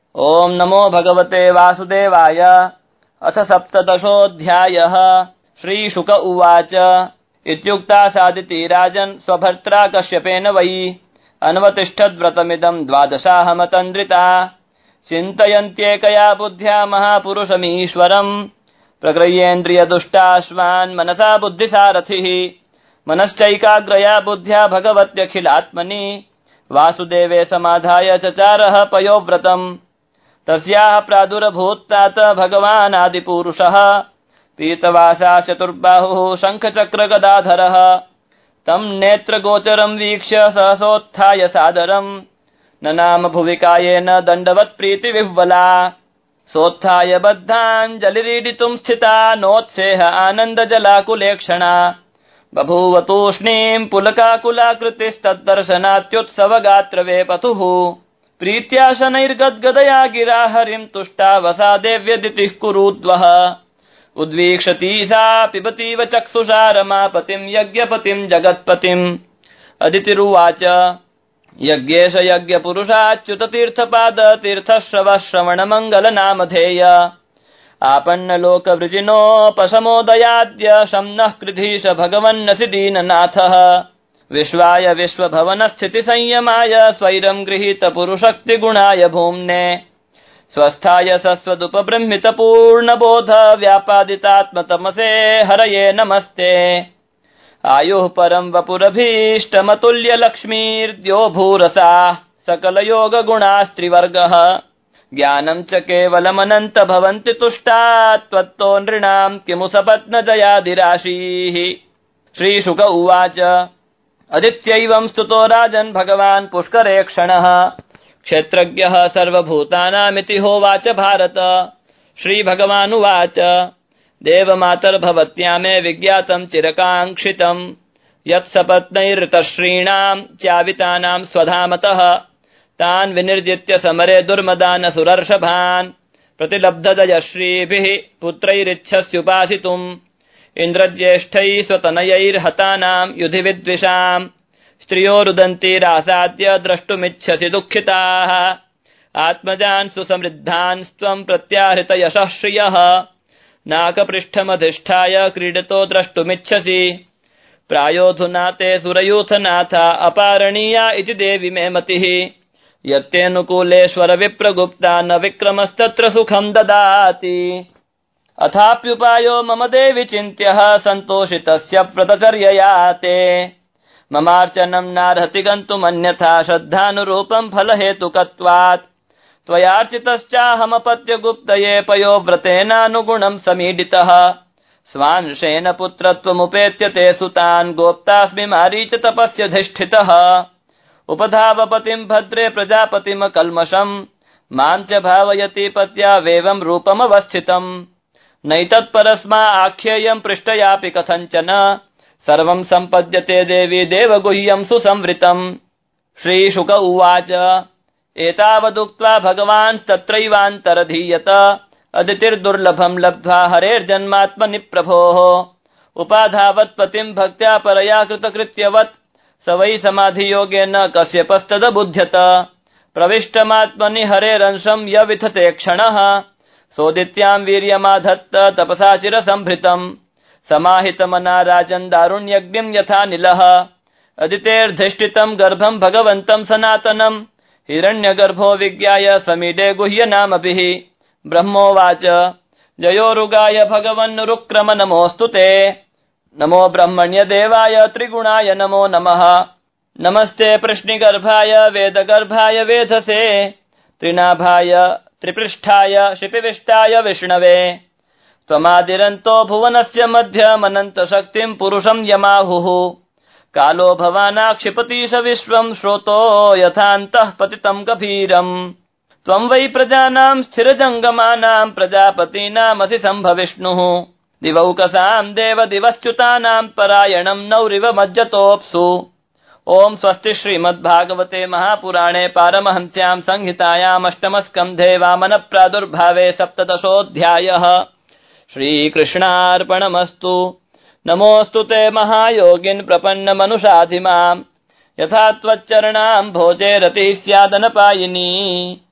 ओम नमो भगवते वासुदेवाय। अथ सप्तदशोऽध्यायः। श्रीशुक उवाच इत्युक्ता सादिति राजन् स्वभर्त्रा कश्यपेन वै अन्वतिष्ठद्व्रतमिदं द्वादशाहमतन्द्रिता चिन्तयन्त्येकया बुद्ध्या महापुरुषमीश्वरम् प्रगृह्येन्द्रियदुष्टाश्वान् मनसा बुद्धिसारथिः मनश्चैकाग्रया बुद्ध्या भगवत्यखिलात्मनि वासुदेवे समाधाय चचारः पयोव्रतम् तस्याः प्रादुर्भूत्तात भगवान् आदिपुरुषः पीतवासा चतुर्बाहुः शङ्खचक्रगदाधरः तं नेत्रगोचरं वीक्ष्य सहसोत्थाय सादरम् ननाम भुविकायेन दण्डवत् प्रीतिविह्वला सोत्थाय बद्धाञ्जलिरीडितुं स्थिता नोत्सेह आनन्दजलाकुलेक्षणा बभूव तूष्णीं पुलकाकुलाकृतिस्तद्दर्शनात्युत्सवगात्रवेपथुः प्रीत्या शनैर्गद्गदया गिरा हरिं तुष्टा वसा देव्यदितिः कुरुद्वः उद्वीक्षती सा पिबतीव चक्षुषा रमापतिं यज्ञपतिं जगत्पतिम् अदितिरुवाच यज्ञेश यज्ञपुरुषाच्युततीर्थपाद तीर्थश्रवः श्रवणमङ्गलनामधेय आपन्नलोकवृजिनोपशमोदयाद्य शम्नः कृधीश भगवन्नसि दीननाथः विश्वाय विश्वभवनस्थितिसंयमाय स्वैरं गृहीतपुरुषक्तिगुणाय भूम्ने स्वस्थाय सस्वदुपबृंहितपूर्णबोध व्यापादितात्मतमसे हरये नमस्ते आयुः परं वपुरभीष्टमतुल्यलक्ष्मीर्द्यो भूरसाः सकलयोगगुणास्त्रिवर्गः ज्ञानं च केवलमनन्त भवन्ति तुष्टा त्वत्तो नृणां किमु सपत्नजयादिराशीः। श्रीशुक उवाच अदित्यैवं स्तुतो राजन् भगवान् पुष्करे क्षणः क्षेत्रज्ञः सर्वभूतानामिति होवाच भारत। श्रीभगवानुवाच देवमातर्भवत्या मे विज्ञातं चिरकाङ्क्षितं यत्सपत्नैर्ऋतश्रीणां चावितानां स्वधामतः तान् विनिर्जित्य समरे दुर्मदानसुरर्षभान् प्रतिलब्धदयश्रीभिः पुत्रैरिच्छस्युपासितुम् इन्द्रज्येष्ठैः स्वतनयैर्हतानां युधि विद्विषाम् स्त्रियो रुदन्तीरासाद्य द्रष्टुमिच्छसि दुःखिताः आत्मजान् सुसमृद्धान् त्वं प्रत्याहृत यशः श्रियः नाकपृष्ठमधिष्ठाय क्रीडितो द्रष्टुमिच्छसि प्रायोऽधुना ते सुरयूथनाथ अपारणीया इति देवि मे मतिः यत्तेऽनुकूलेश्वर विप्रगुप्ता न विक्रमस्तत्र सुखं ददाति अथाप्युपायो मम देवि चिन्त्यः सन्तोषितस्य व्रतचर्यया ते ममार्चनं नार्हति गन्तुमन्यथा श्रद्धानुरूपं फलहेतुकत्वात् त्वयार्चितश्चाहमपत्यगुप्तये पयोव्रतेनानुगुणं समीडितः स्वांशेन पुत्रत्वमुपेत्य ते सुतान् गोप्तास्मि मारीच तपस्यधिष्ठितः उपधावपतिं भद्रे प्रजापतिमकल्मषम् मां च भावयति पत्या वेवं रूपमवस्थितम् नैतत्परस्मा आख्येयं पृष्टयापि कथञ्चन सर्वं सम्पद्यते देवी देवगुह्यं सुसंवृतम्। श्रीशुक उवाच एतावदुक्त्वा भगवांस्तत्रैवान्तरधीयत अदितिर्दुर्लभं लब्ध्वा हरेर्जन्मात्मनि प्रभोः उपाधावत्पतिं भक्त्या परया कृतकृत्यवत् स वै समाधियोगेन कश्यपस्तदबुध्यत प्रविष्टमात्मनि हरेरंशं यविथते क्षणः सोदित्यां वीर्यमाधत्त तपसा चिरसंभृतम् समाहितमना राजन् दारुण्यग्निं यथा निलः अदितेर्धिष्ठितं गर्भं भगवन्तं सनातनं हिरण्यगर्भो विज्ञाय समीडे गुह्यनामभिः ब्रह्मोवाच जयोरुगाय भगवन्नुरुक्रम नमोऽस्तु ते नमो ब्रह्मण्यदेवाय त्रिगुणाय नमो नमः नमस्ते प्रश्निगर्भाय वेदगर्भाय वेधसे त्रिनाभाय त्रिपृष्ठाय शिपिविष्टाय विष्णवे त्वमादिरन्तो भुवनस्य मध्यमनन्तशक्तिं पुरुषं यमाहुः कालो भवानाक्षिपतीश विश्वं श्रोतो यथान्तः पतितं गभीरम् त्वं वै प्रजानां स्थिरजङ्गमानां प्रजापतीनामसि सम्भविष्णुः दिवौकसां देवदिवश्च्युतानां परायणं नौरिव मज्जतोऽप्सु। ओम स्वस्ति श्रीमद्भागवते महापुराणे पारमहंस्यां संहितायाम् अष्टमस्कन्धे वामन प्रादुर्भावे सप्तदशोऽध्यायः। श्रीकृष्णार्पणमस्तु। नमोऽस्तु ते महायोगिन् प्रपन्न मनुषाधिमाम् यथा त्वच्चरणाम् भोजे रतिः स्यादनपायिनी